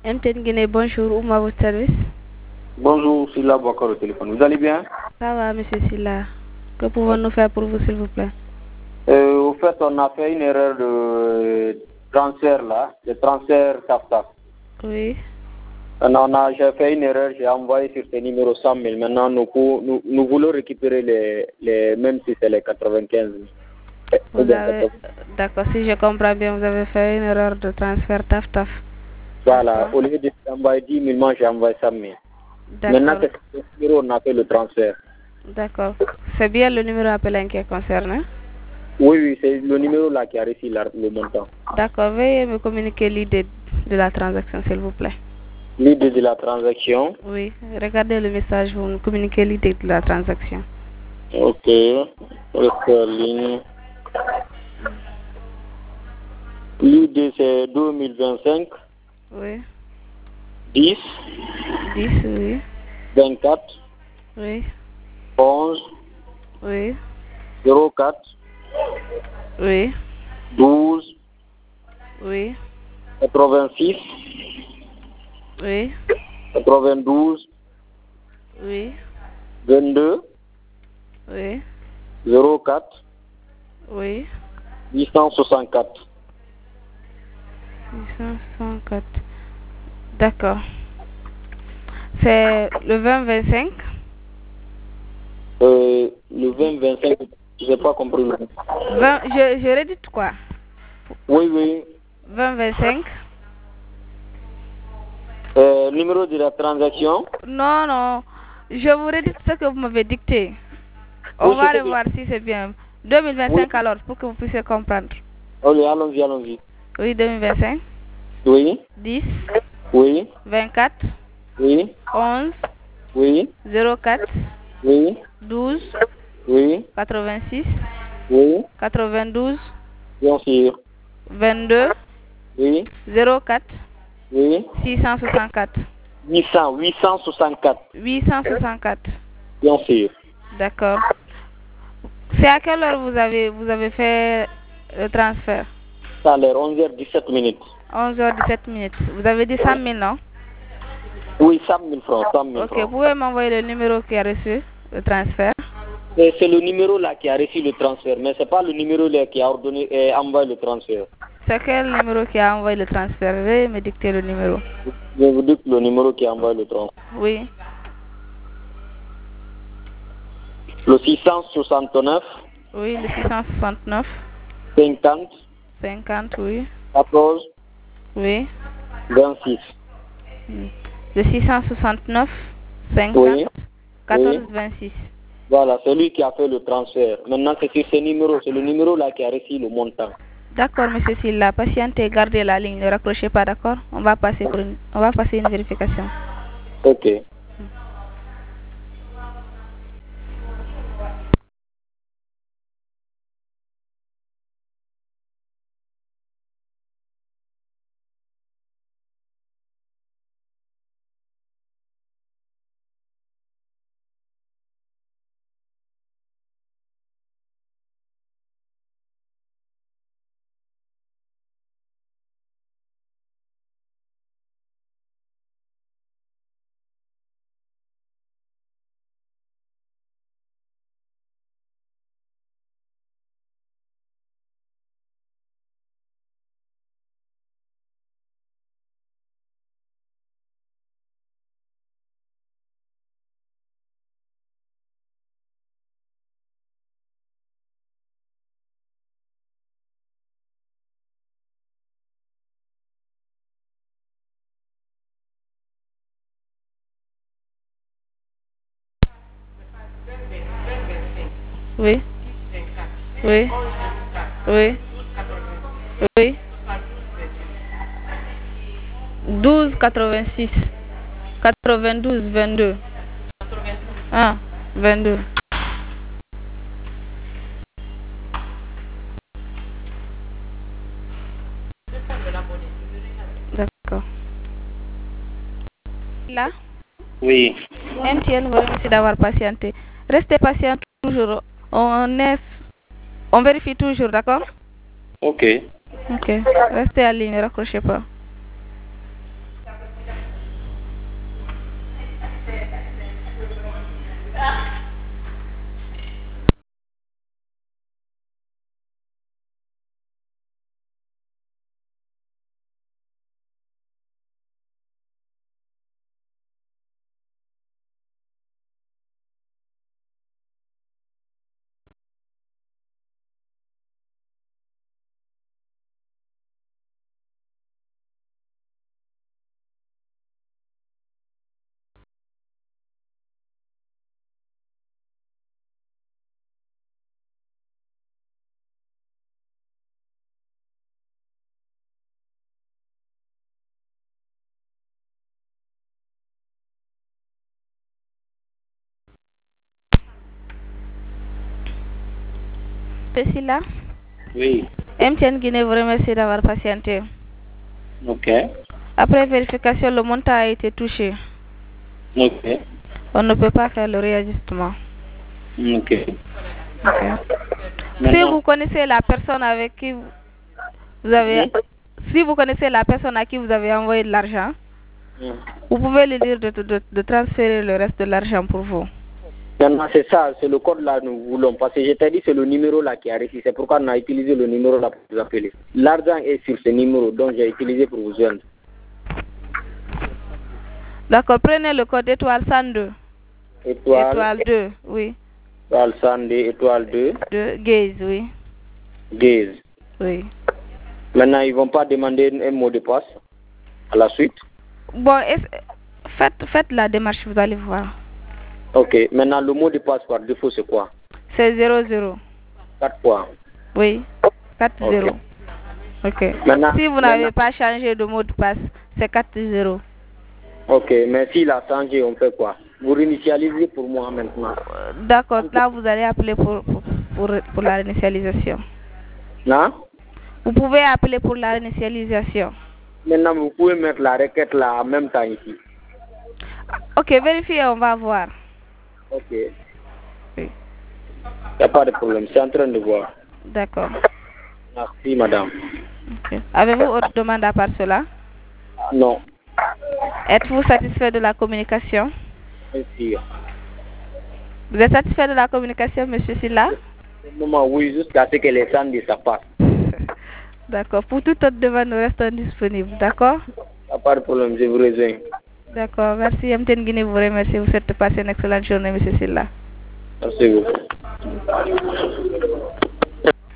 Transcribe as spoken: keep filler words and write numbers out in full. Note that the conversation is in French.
M T N Guinée, bonjour, où à votre service? Bonjour, Silla Bouakar au téléphone. Vous allez bien? Ça va, monsieur Silla. Que pouvons-nous faire pour vous, s'il vous plaît? euh, Au fait, on a fait une erreur de transfert là, de transfert TAF-TAF. Oui. On a, j'ai fait une erreur, j'ai envoyé sur ce numéro cent mille. Maintenant, nous, nous, nous voulons récupérer les, les, même si c'est les quatre-vingt-quinze mille. Vous avez, d'accord, si je comprends bien, vous avez fait une erreur de transfert TAF-TAF. Voilà, au lieu d'envoyer dix mille, moi j'ai envoyé cent mille. Maintenant, c'est ce numéro, on a fait le transfert. D'accord. C'est bien le numéro appelé qui est concerné? Oui, oui, c'est le numéro là qui a reçu la, le montant. D'accord, veuillez me communiquer l'idée de la transaction, s'il vous plaît. L'idée de la transaction? Oui, regardez le message, vous me communiquez l'idée de la transaction. Ok, reste en ligne. L'idée c'est deux mille vingt-cinq. Oui. dix. dix, oui. vingt-quatre. Oui. onze. Oui. zéro quatre. Oui. douze. Oui. quatre-vingt-six. Oui. quatre-vingt-douze. Oui. vingt-deux. Oui. zéro quatre. Oui. huit cent soixante-quatre. huit cent soixante-quatre. D'accord. C'est le vingt vingt-cinq? Euh, le vingt vingt-cinq, je n'ai pas compris le nom. vingt, je, je redis quoi? Oui, oui. vingt vingt-cinq? Euh, numéro de la transaction? Non, non. Je vous redis ce que vous m'avez dicté. On Oui, va que... revoir si c'est bien. deux mille vingt-cinq oui. alors, pour que vous puissiez comprendre. Ok, allons-y, allons-y. Oui, deux mille vingt-cinq. Oui. dix. Oui. vingt-quatre. Oui. onze. Oui. zéro quatre. Oui. douze. Oui. quatre-vingt-six. Oui. quatre-vingt-douze. Bien sûr. vingt-deux. Oui. zéro quatre. Oui. six cent soixante-quatre. huit cents, huit cent soixante-quatre. huit cent soixante-quatre. Bien sûr. D'accord. C'est à quelle heure vous avez, vous avez fait le transfert? Ça a l'air onze heures dix-sept minutes. onze heures dix-sept minutes. Vous avez dit cent mille, non? Oui, cent mille francs, cent mille Ok, francs. vous pouvez m'envoyer le numéro qui a reçu le transfert? C'est le numéro là qui a reçu le transfert, mais ce n'est pas le numéro là qui a ordonné et envoyé le transfert. C'est quel numéro qui a envoyé le transfert? Veuillez me dicter le numéro. Je vous dis le numéro qui a envoyé le transfert. Oui. Le six cent soixante-neuf. Oui, le six cent soixante-neuf. cinquante. cinquante, oui. quatorze. Oui. vingt-six. Le six cent soixante-neuf, cinquante, oui. quatorze, oui. vingt-six. Voilà, c'est lui qui a fait le transfert. Maintenant, c'est sur ce numéro, c'est le numéro là qui a reçu le montant. D'accord, monsieur Silla, patientez, gardez la ligne, ne raccrochez pas, d'accord? On va passer pour une, on va passer une vérification. Ok. Oui. Oui. Oui. Oui. douze quatre-vingt-six. quatre-vingt-douze vingt-deux. Ah, vingt-deux. D'accord. Là, Oui. M T N vous remercie d'avoir patienté. Restez patient toujours. On est, on vérifie toujours, d'accord? Ok. Ok. Restez en ligne, ne raccrochez pas. Monsieur Silla. Oui. M T N Guinée vous remercie d'avoir patienté. Ok. Après vérification, le montant a été touché. Ok. On ne peut pas faire le réajustement. Ok. Okay. Si vous connaissez la personne avec qui vous avez, oui. Si vous connaissez la personne à qui vous avez envoyé de l'argent, oui. Vous pouvez lui dire de, de, de transférer le reste de l'argent pour vous. Maintenant, c'est ça, c'est le code là que nous voulons. Parce que je t'ai dit, c'est le numéro là qui a réussi. C'est pourquoi on a utilisé le numéro là pour vous appeler. L'argent est sur ce numéro, donc j'ai utilisé pour vous joindre. D'accord, prenez le code étoile cent deux. Étoile, étoile deux, oui. Étoile cent deux, étoile deux. De Gaze, oui. Gaze. Oui. Maintenant, ils ne vont pas demander un mot de passe à la suite. Bon, faites, faites la démarche, vous allez voir. Ok, maintenant le mot de passe par défaut c'est quoi? C'est zéro zéro. quatre fois. Oui, quatre zéro. Ok. Maintenant, si vous n'avez pas changé de mot de passe, c'est quatre zéro. Ok, mais s'il a changé, on fait quoi? Vous réinitialisez pour moi maintenant. D'accord, là vous allez appeler pour, pour, pour, pour la réinitialisation. Non? Vous pouvez appeler pour la réinitialisation. Maintenant, vous pouvez mettre la requête là en même temps ici. Ok, vérifiez, on va voir. Ok. Oui. Il n'y a pas de problème, c'est en train de voir. D'accord. Merci, madame. Okay. Avez-vous autre demande à part cela? Non. Êtes-vous satisfait de la communication? Merci. Vous êtes satisfait de la communication, monsieur Silla? Moment, oui, jusqu'à ce que les gens disent ça passe. D'accord. Pour toute autre demande, nous restons disponibles. D'accord? Il n'y a pas de problème, je vous rejoins. D'accord. Merci. M T N Guinée vous remercie. Vous faites passer une excellente journée, monsieur Silla. Merci beaucoup.